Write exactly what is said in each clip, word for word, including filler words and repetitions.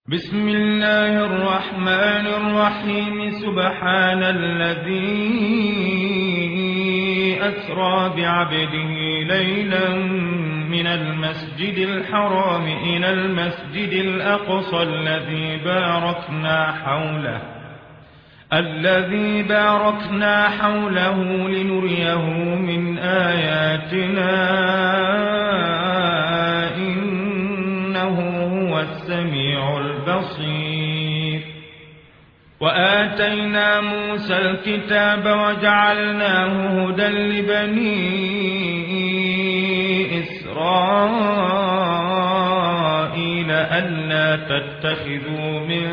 بسم الله الرحمن الرحيم سبحان الذي أسرى بعبده ليلا من المسجد الحرام إلى المسجد الأقصى الذي باركنا حوله الذي باركنا حوله لنريه من آياتنا إنه هو السميع البصير. وآتينا موسى الكتاب وجعلناه هدى لبني إسرائيل ألا تتخذوا من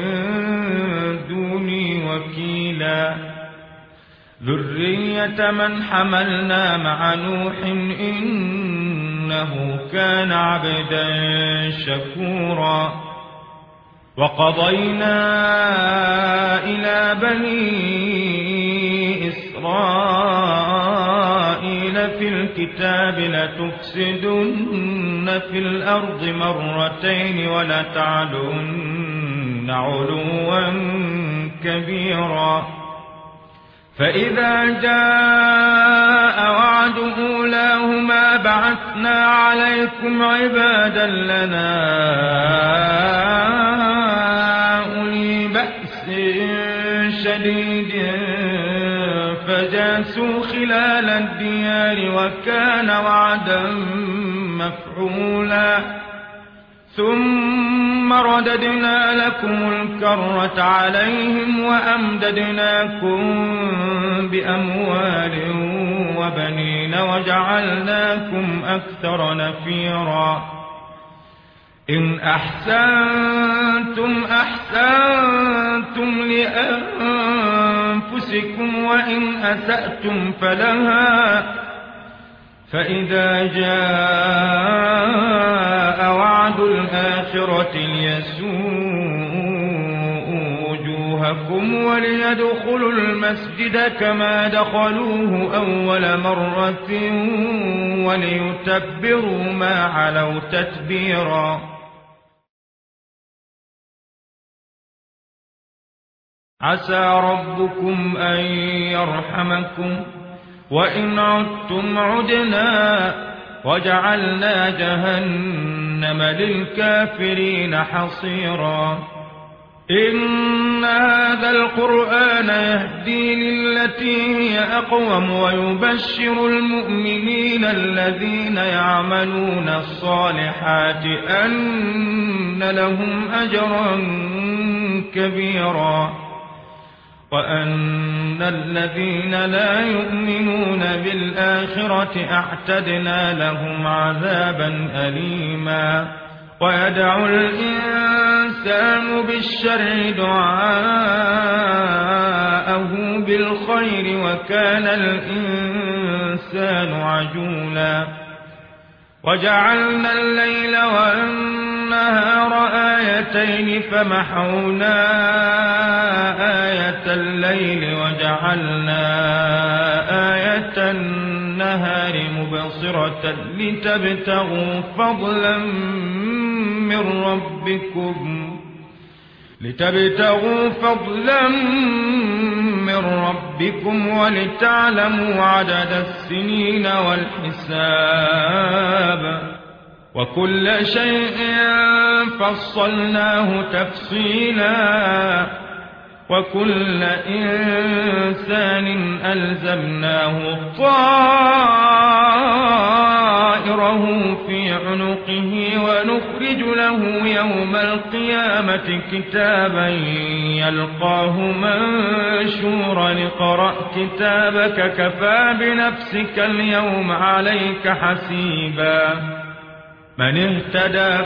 دوني وكيلا ذرية من حملنا مع نوح إنه كان عبدا شكورا. وقضينا إلى بني إسرائيل في الكتاب لتفسدن في الأرض مرتين ولتعلن علوا كبيرا. فإذا جاء وعد أولاهما بعثنا عليكم عبادا لنا أولي بأس شديد فجاسوا خلال الديار وكان وعدا مفعولا. ثم رددنا لكم الكرة عليهم وأمددناكم بأموال وبنين وجعلناكم أكثر نفيرا. إن أحسنتم أحسنتم لأنفسكم وإن أسأتم فلها. فإذا جاء وعد الآخرة ليسوءوا وجوهكم وليدخلوا المسجد كما دخلوه أول مرة وليتبروا ما علوا تتبيرا. عسى ربكم أن يرحمكم وإن عدتم عدنا وجعلنا جهنم للكافرين حصيرا. إن هذا القرآن يهدي للتي هي أقوم ويبشر المؤمنين الذين يعملون الصالحات أن لهم أجرا كبيرا وأن الذين لا يؤمنون بالآخرة أعتدنا لهم عذابا أليما. ويدعو الإنسان بالشر دعاءه بالخير وكان الإنسان عجولا. وجعلنا الليل والنهار آيتين فمحونا آية الليل وجعلنا آية النهار مبصرة لتبتغوا فضلا من ربكم لتبتغوا فضلا من ربكم ولتعلموا عدد السنين والحساب وكل شيء فصلناه تفصيلا. وكل إنسان ألزمناه طائره في عنقه ونخرج له يوم القيامة كتابا يلقاه منشورا. اقرأ كتابك كفى بنفسك اليوم عليك حسيبا. من اهتدى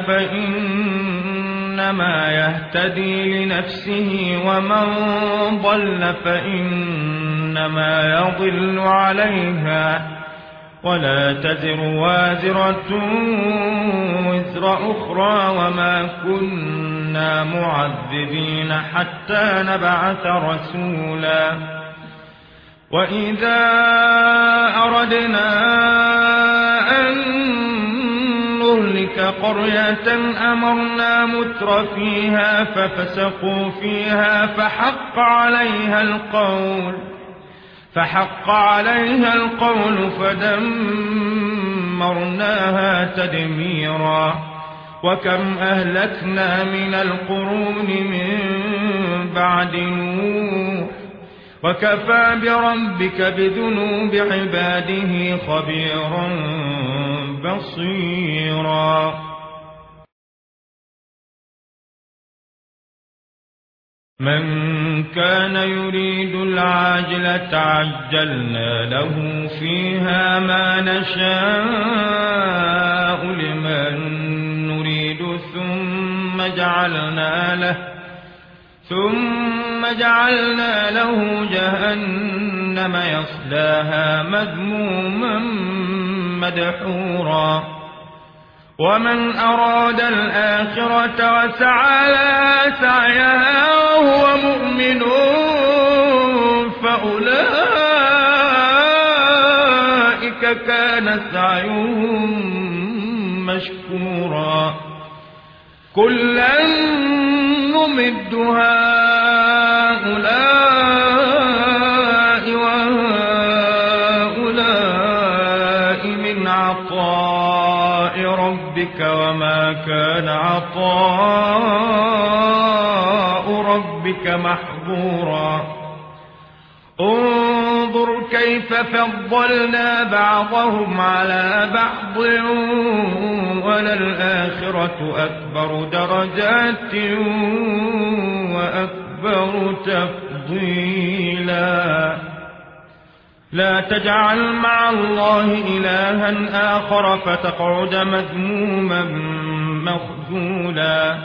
فإنما يهتدي لنفسه ومن ضل فإنما يضل عليها ولا تزر وازرة وزر أخرى وما كنا معذبين حتى نبعث رسولا. وإذا أردنا أن نهلك قرية أمرنا متر فيها ففسقوا فيها فحق عليها القول فحق عليها القول فدمرناها تدميرا وكم أهلكنا من القرون من بعد نوح وكفى بربك بذنوب عباده خبيرا بصيرا من كان يريد العاجلة عجلنا له فيها ما نشاء لمن نريد ثم جعلنا له ثم جعلنا له جهنم يصلاها مذموما مدحورا ومن أراد الآخرة وسعى لها سعيها وهو مؤمن فأولئك كان سعيهم مشكورا كلا نمد هؤلاء وهؤلاء من عطاء ربك وما كان عطاء ربك محظورا انظر كيف فضلنا بعضهم على بعض وللآخرة أكبر درجات وأكبر تفضيلا لا تجعل مع الله إلها آخر فتقعد مذموما مخذولا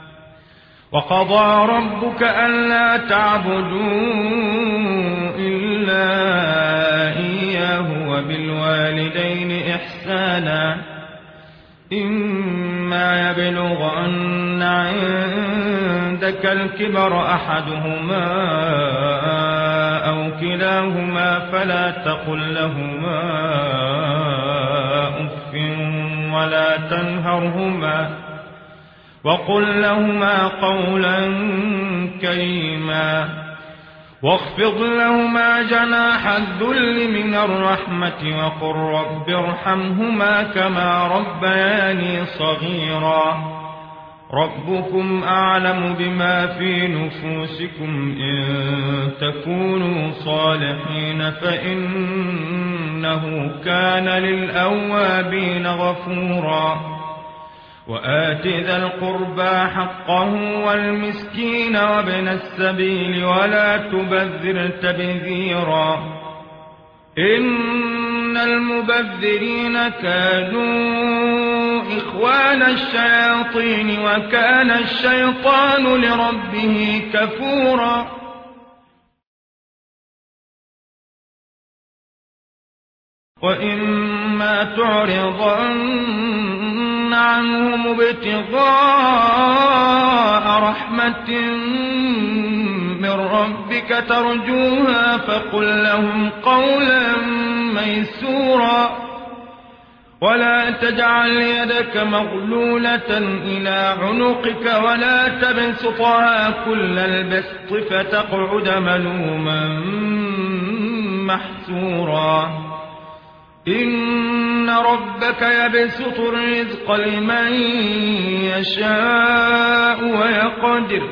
وقضى ربك ألا تعبدوا إلا إياه وبالوالدين إحسانا إما يبلغن عندك الكبر أحدهما أو كلاهما فلا تقل لهما أف ولا تنهرهما وقل لهما قولا كريما واخفض لهما جناح الذل من الرحمة وقل رب ارحمهما كما ربياني صغيرا ربكم أعلم بما في نفوسكم إن تكونوا صالحين فإنه كان للأوابين غفورا وآت ذا القربى حقه والمسكين وابن السبيل ولا تبذر تبذيرا إن المبذرين كانوا إخوان الشياطين وكان الشيطان لربه كفورا وإما تعرضن عنهم ابتغاء رحمة من ربك ترجوها فقل لهم قولا ميسورا ولا تجعل يدك مغلولة إلى عنقك ولا تبسطها كل البسط فتقعد ملوما محسورا إن ربك يبسط الرزق لمن يشاء ويقدر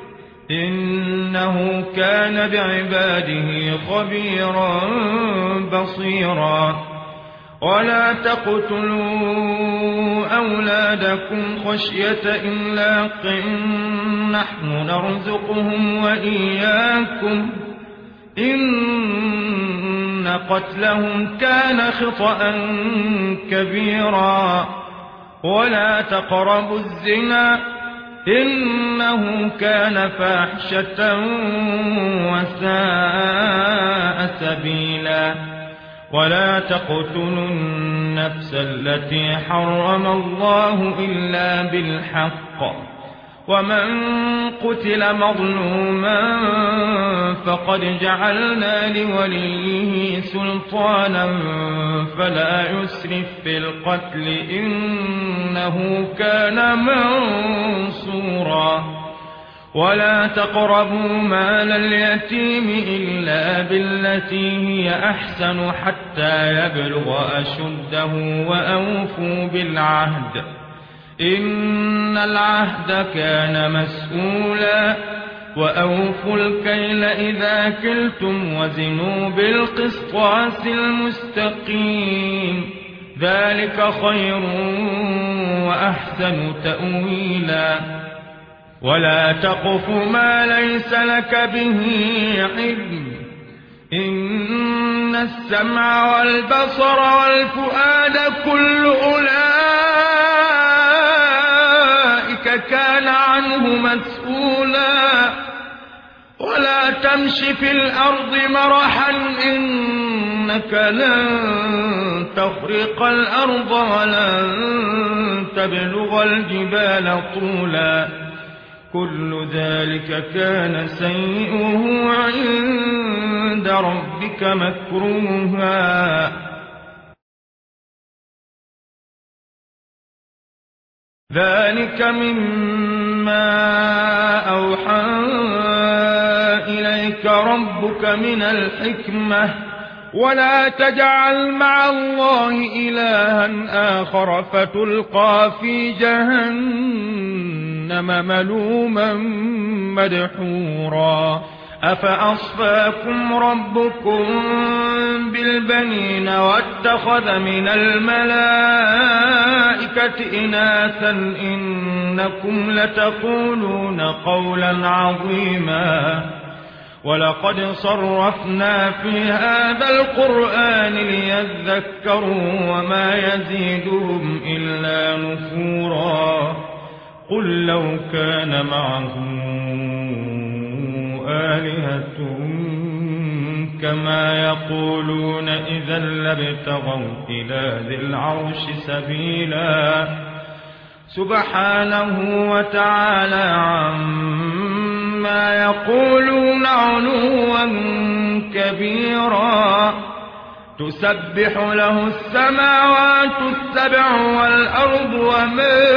إنه كان بعباده خبيرا بصيرا ولا تقتلوا أولادكم خشية إملاق نحن نرزقهم وإياكم إن قتلهم كان خطأ كبيرا ولا تقربوا الزنا إنه كان فاحشة وساء سبيلا ولا تقتلوا النفس التي حرم الله إلا بالحق ومن قتل مظلوما فقد جعلنا لوليه سلطانا فلا يسرف في القتل إنه كان منصورا ولا تقربوا مال اليتيم إلا بالتي هي أحسن حتى يبلغ أشده وأوفوا بالعهد إن العهد كان مسؤولا وأوفوا الكيل إذا كلتم وزنوا بالقسطاس المستقيم ذلك خير وأحسن تأويلا ولا تقف ما ليس لك به علم إن السمع والبصر والفؤاد كل أولئك كان عنه مسؤولا ولا تمش في الأرض مرحا إنك لن تخرق الأرض ولن تبلغ الجبال طولا كل ذلك كان سيئه عند ربك مكروها ذلك مما أوحى إليك ربك من الحكمة ولا تجعل مع الله إلها آخر فتلقى في جهنم ملوما مدحورا أفأصفاكم ربكم بالبنين واتخذ من الملائكة إناثا إنكم لتقولون قولا عظيما ولقد صرفنا في هذا القرآن ليذكروا وما يزيدهم إلا نفورا قل لو كان معه آلهة كما يقولون إذا لابتغوا إلى ذي العرش سبيلا سبحانه وتعالى عما يقولون علوا كبيرا تسبح له السماوات السبع والأرض ومن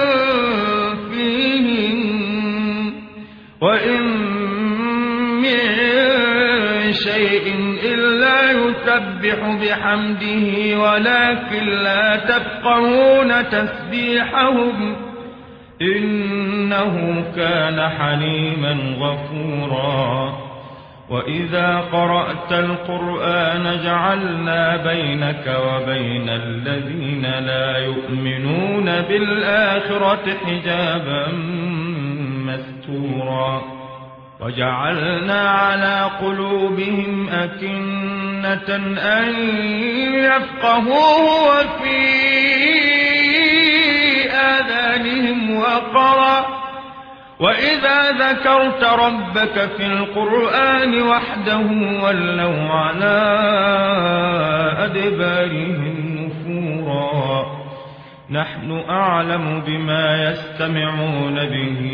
فيهن وإن من شيء إلا يسبح بحمده ولكن لا تفقهون تسبيحهم إنه كان حليما غفورا وإذا قرأت القرآن جعلنا بينك وبين الذين لا يؤمنون بالآخرة حجابا مستورا وجعلنا على قلوبهم أكنة أن يفقهوه وفي آذانهم وقرا وإذا ذكرت ربك في القرآن وحده ولوا على أدبارهم نفورا نحن أعلم بما يستمعون به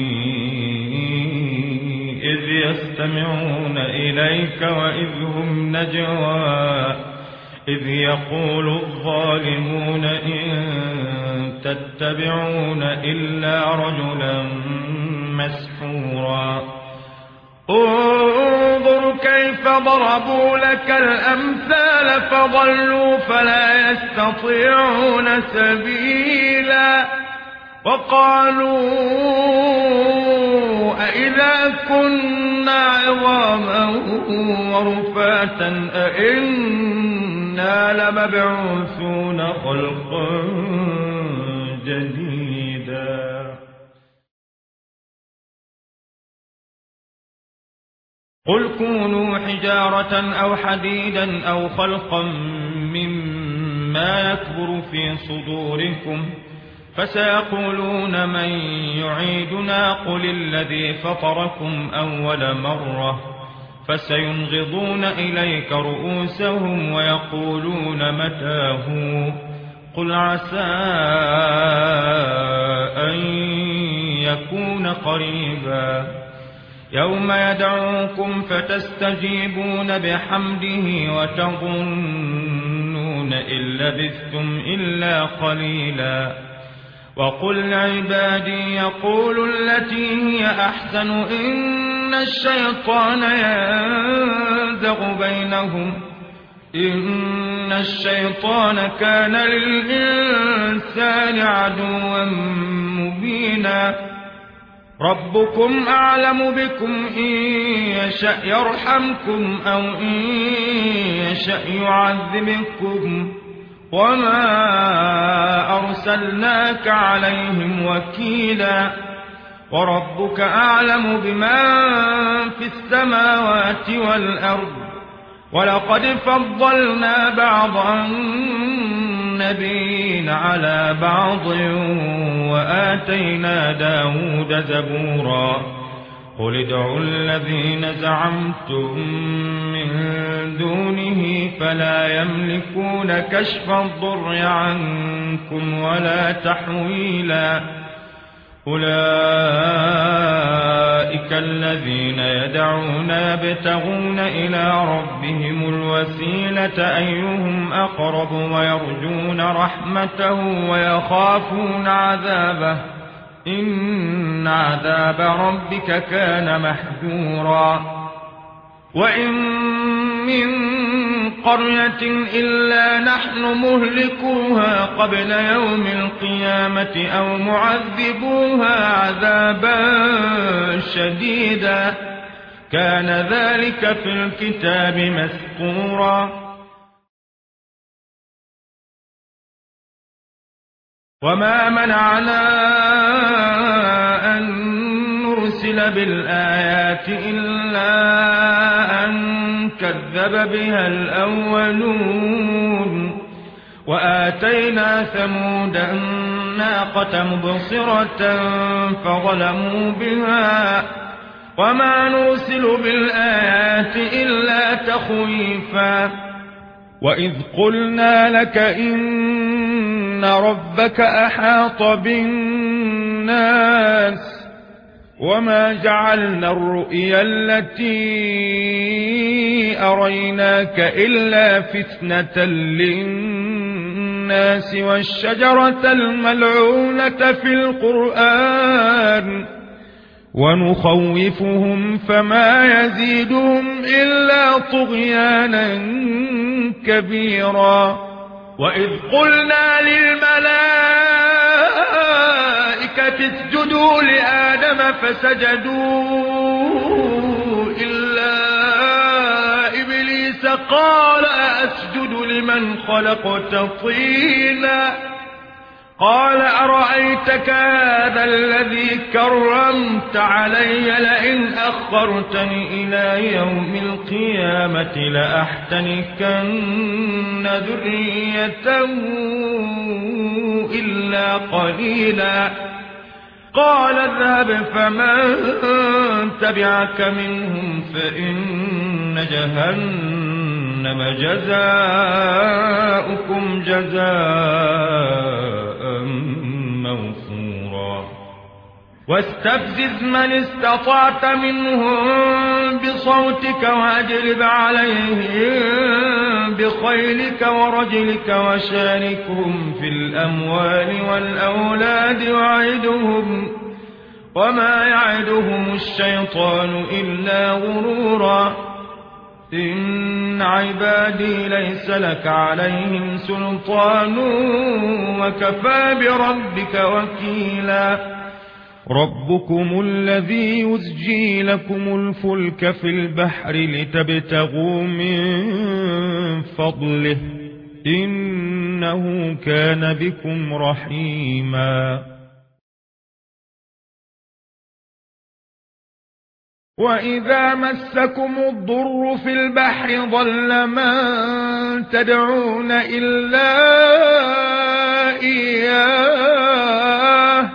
إذ يستمعون إليك وإذ هم نجوى إذ يقول الظالمون إن تتبعون إلا رجلا مسحورا انظر كيف ضربوا لك الأمثال فضلوا فلا يستطيعون سبيلا وقالوا أإذا كنا عظاما ورفاتا أإنا لمبعوثون خلقا جديدا قل كونوا حجارة أو حديدا أو خلقا مما يكبر في صدوركم فسيقولون من يعيدنا قل الذي فطركم أول مرة فسينغضون إليك رؤوسهم ويقولون متى هو قل عسى أن يكون قريبا يوم يدعوكم فتستجيبون بحمده وتظنون إن لبثتم إلا قليلا وقل لعبادي يقولوا التي هي أحسن إن الشيطان ينزغ بينهم إن الشيطان كان للإنسان عدوا مبينا ربكم أعلم بكم إن يشأ يرحمكم أو إن يشأ يعذبكم وما أرسلناك عليهم وكيلا وربك أعلم بمن في السماوات والأرض ولقد فضلنا بعض النبيين على بعض وآتينا داود زبورا قل ادعوا الذين زعمتم من دونه فلا يملكون كشف الضر عنكم ولا تحويلا أولئك الذين يدعون يبتغون إلى ربهم الوسيلة أيهم أقرب ويرجون رحمته ويخافون عذابه إن عذاب ربك كان محذورا وإن من قرية إلا نحن مهلكوها قبل يوم القيامة أو معذبوها عذابا شديدا كان ذلك في الكتاب مسطورا وما منعنا أن نرسل بالآيات إلا أن كذب بها الأولون وآتينا ثمود الناقة مبصرة فظلموا بها وما نرسل بالآيات إلا تخويفا وإذ قلنا لك إن ربك أحاط بالناس وما جعلنا الرؤيا التي أريناك إلا فتنة للناس والشجرة الملعونة في القرآن ونخوفهم فما يزيدهم إلا طغيانا كبيرا وإذ قلنا للملائكة اسجدوا لآدم فسجدوا إلا إبليس قال أسجد لمن خلقت طينا قال أرأيتك هذا الذي كرمت علي لئن أخرتني إلى يوم القيامة لأحتنكن ذريته إلا قليلا قال اذهب فمن تبعك منهم فإن جهنم جزاؤكم جزاء موفورا واستفزز من استطعت منهم بصوتك واجلب عليهم بخيلك ورجلك وشاركهم في الأموال والأولاد وعدهم وما يعدهم الشيطان إلا غرورا إن عبادي ليس لك عليهم سلطان وكفى بربك وكيلا ربكم الذي يزجي لكم الفلك في البحر لتبتغوا من فضله إنه كان بكم رحيما وإذا مسكم الضر في البحر ضل من تدعون إلا إياه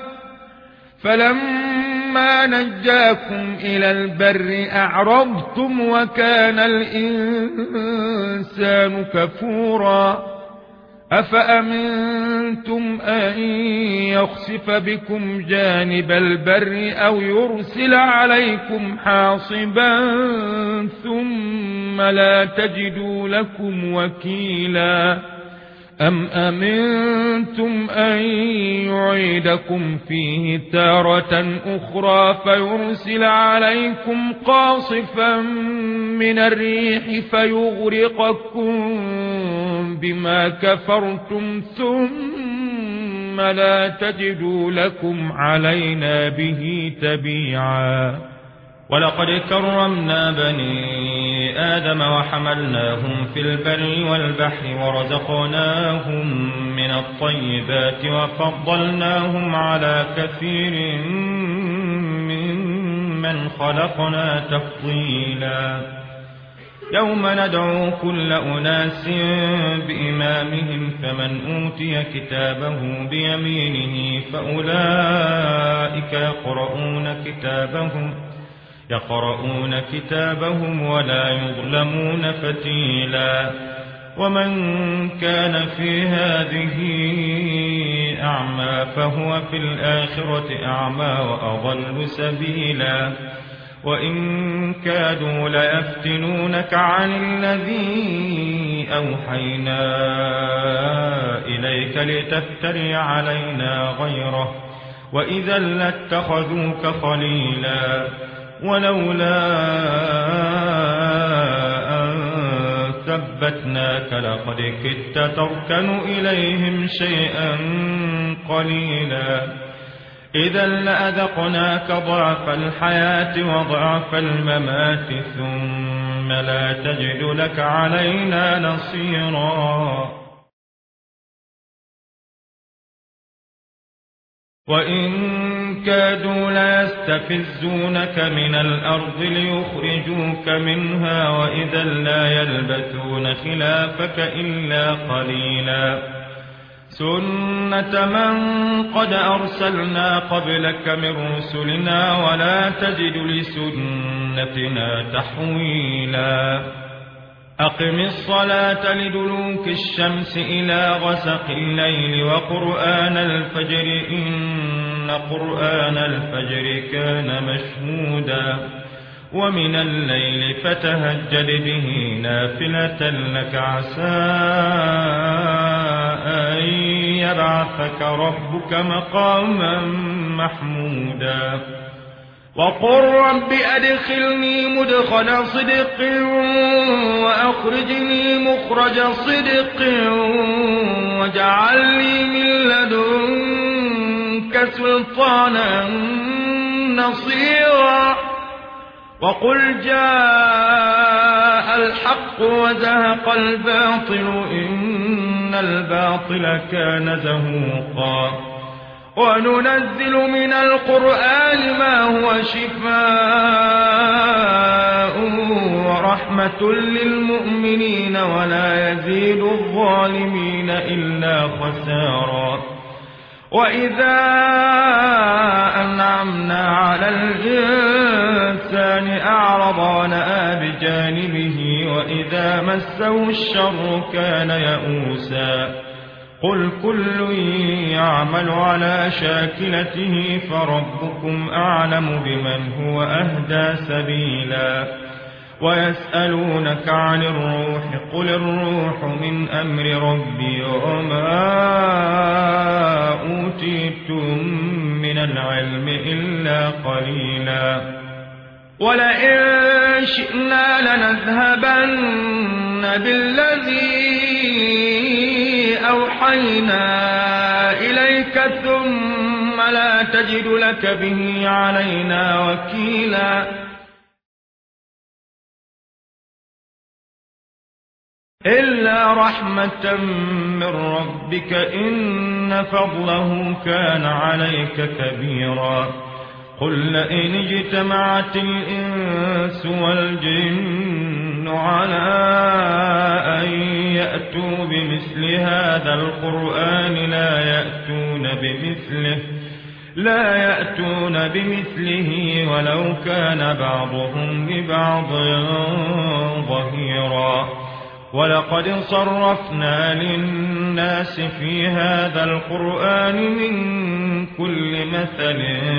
فلما نجاكم إلى البر أعرضتم وكان الإنسان كفورا أفأمنتم أن يخسف بكم جانب البر أو يرسل عليكم حاصبا ثم لا تجدوا لكم وكيلا أم أمنتم أن يعيدكم فيه تارة أخرى فيرسل عليكم قاصفا من الريح فيغرقكم بما كفرتم ثم لا تجدوا لكم علينا به تبيعا ولقد كرمنا بني آدم وحملناهم في البر والبحر ورزقناهم من الطيبات وفضلناهم على كثير ممن خلقنا تفضيلا يوم ندعو كل أناس بإمامهم فمن أوتي كتابه بيمينه فأولئك يقرؤون كتابهم يقرؤون كتابهم ولا يظلمون فتيلا ومن كان في هذه أعمى فهو في الآخرة أعمى وأضل سبيلا وإن كادوا ليفتنونك عن الذي أوحينا إليك لتفتري علينا غيره وإذا لاتخذوك خليلا ولولا أن ثبتناك لقد كدت تركن إليهم شيئا قليلا إذا لأذقناك ضعف الحياة وضعف الممات ثم لا تجد لك علينا نصيرا وإن كادوا ليستفزونك من الأرض ليخرجوك منها وإذا لا يلبثون خلافك إلا قليلا سنة من قد أرسلنا قبلك من رسلنا ولا تجد لسنتنا تحويلا أقم الصلاة لدلوك الشمس إلى غسق الليل وقرآن الفجر إن قرآن الفجر كان مشهودا ومن الليل فتهجد به نافلة لك عسى أن يبعثك ربك مقاما محمودا وقل رب أدخلني مدخل صدق وأخرجني مخرج صدق واجعل لي من لدنك سلطانا نصيرا وقل جاء الحق وزهق الباطل إن الباطل كان زهوقا وننزل من القرآن ما هو شفاء ورحمة للمؤمنين ولا يزيد الظالمين إلا خسارا وإذا أنعمنا على الإنسان أعرض ونأى بجانبه وإذا مسه الشر كان يئوسا قل كل يعمل على شاكلته فربكم أعلم بمن هو أهدى سبيلا ويسألونك عن الروح قل الروح من أمر ربي وما أوتيتم من العلم إلا قليلا ولئن شئنا لنذهبن بالذي أوحينا إليك ثم لا تجد لك به علينا وكيلا إلا رحمة من ربك إن فضله كان عليك كبيرا قل لئن اجتمعت الإنس والجن على أن يأتوا بمثل هذا القرآن لا يأتون بمثله لا يأتون بمثله ولو كان بعضهم لبعض ظهيرا ولقد صرفنا للناس في هذا القرآن من كل مثل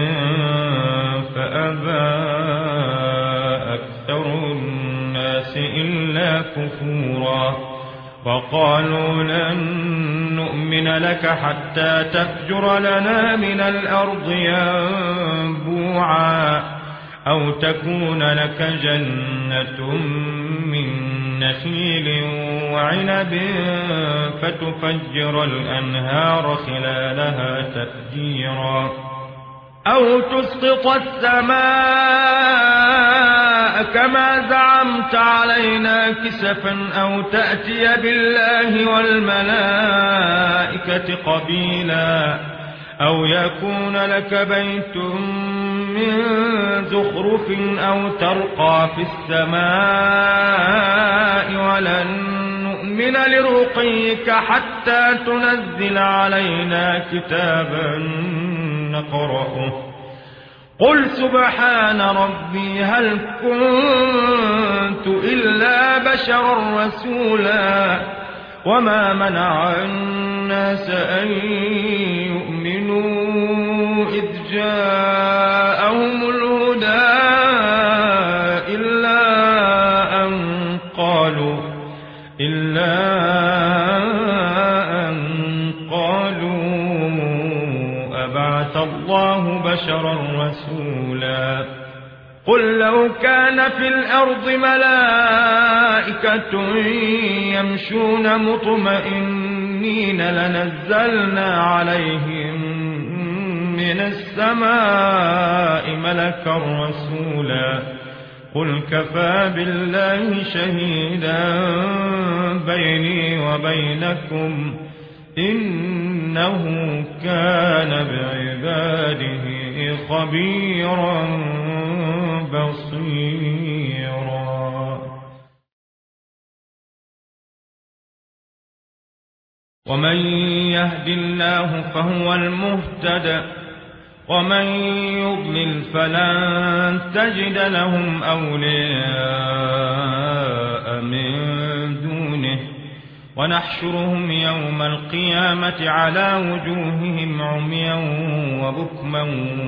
فأبى أكثر الناس إلا كفورا وقالوا لن نؤمن لك حتى تفجر لنا من الأرض ينبوعا أو تكون لك جنة من نخيل وعنب فتفجر الأنهار خلالها تفجيرا أو تسقط السماء كما زعمت علينا كسفا أو تأتي بالله والملائكة قبيلا أو يكون لك بيت من زخرف أو ترقى في السماء ولن نؤمن لرقيك حتى تنزل علينا كتابا نقرأه قل سبحان ربي هل كنت إلا بشرا رسولا وما منع الناس أن يؤمنوا إذ جاءهم الهدى إلا أن قالوا إلا أن قالوا أبعث الله بشرا رسولا قل لو كان في الأرض ملائكة يمشون مطمئنين لنزلنا عليهم من السماء ملكا رسولا قل كفى بالله شهيدا بيني وبينكم إنه كان بعباده خبيرا بصيرا ومن يهد الله فهو المهتد ومن يضلل فلن تجد لهم أولياء من دونه ونحشرهم يوم القيامة على وجوههم عميا وبكما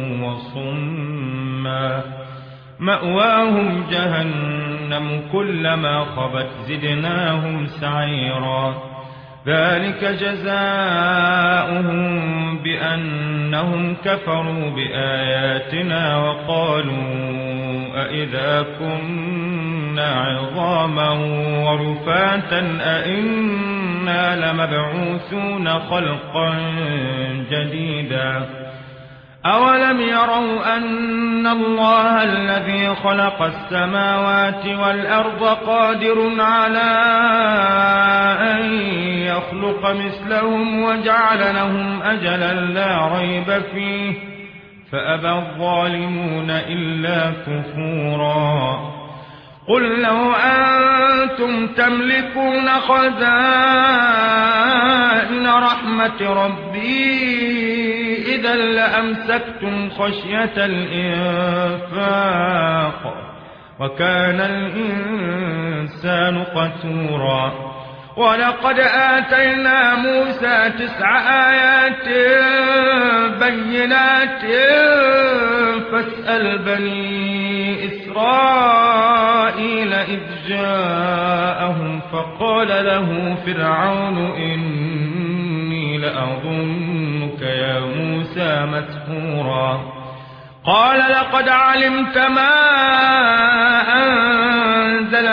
وصما مأواهم جهنم كلما خبت زدناهم سعيرا ذلك جزاؤهم بأنهم كفروا بآياتنا وقالوا أئذا كنا عظاما ورفاتا أئنا لمبعوثون خلقا جديدا أولم يروا أن الله الذي خلق السماوات والأرض قادر على أن يخلق مثلهم وجعل لهم أجلا لا ريب فيه فأبى الظالمون إلا كفورا قل لو أنتم تملكون خزائن رحمة ربي إذا لأمسكتم خشية الإنفاق وكان الإنسان قتورا ولقد آتينا موسى تسع آيات بينات فاسأل بني إسرائيل إذ جاءهم فقال له فرعون إني لأظنك يا موسى مسحورا قال لقد علمت ما أنزل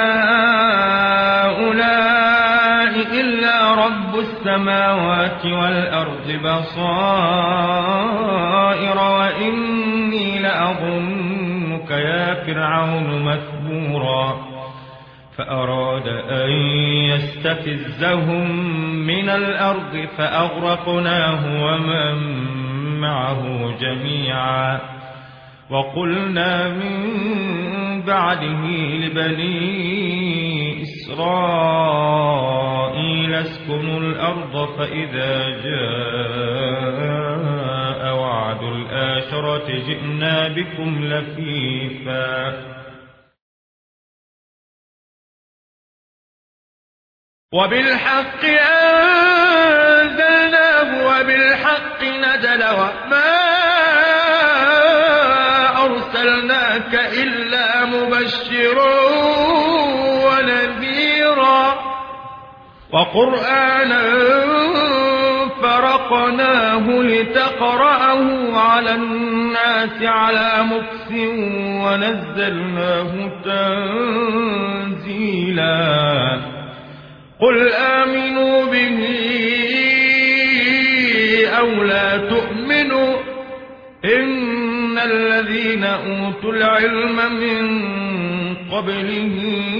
هؤلاء إلا رب السماوات والأرض بصائر وإني لأظنك يا فرعون مثبورا فأراد أن يستفزهم من الأرض فأغرقناه ومن معه جميعا وقلنا من بعده لبني إسرائيل اسكنوا الأرض فإذا جاء وعد الآخرة جئنا بكم لفيفا وبالحق أنزلناه وبالحق نزل وما أرسلناك إلا مبشرا ونذيرا وقرآنا فرقناه لتقرأه على الناس على مكث ونزلناه تنزيلا قل آمنوا به أو لا تؤمنوا إن الذين أوتوا العلم من قبله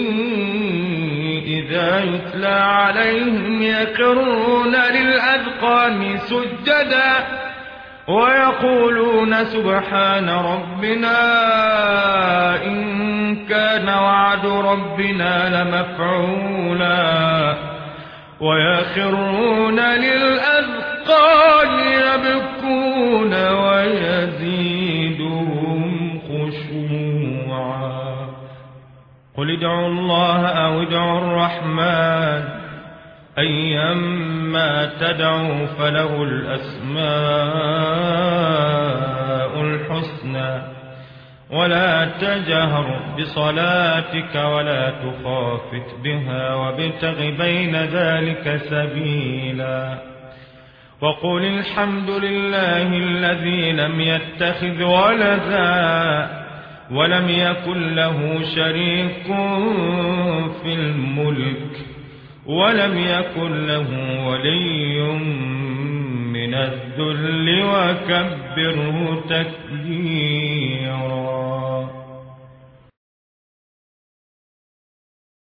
إذا يتلى عليهم يخرون للأذقان سجدا ويقولون سبحان ربنا إن كان وعد ربنا لمفعولا ويخرون للأذقان يبكون ويزيدهم خشوعا قل ادعوا الله أو ادعوا الرحمن أيما تدعوا فله الأسماء الحسنى ولا تجهر بصلاتك ولا تخافت بها وابتغ بين ذلك سبيلا وقل الحمد لله الذي لم يتخذ ولدا ولم يكن له شريك في الملك ولم يكن له ولي من الذل وكبره تكبيرا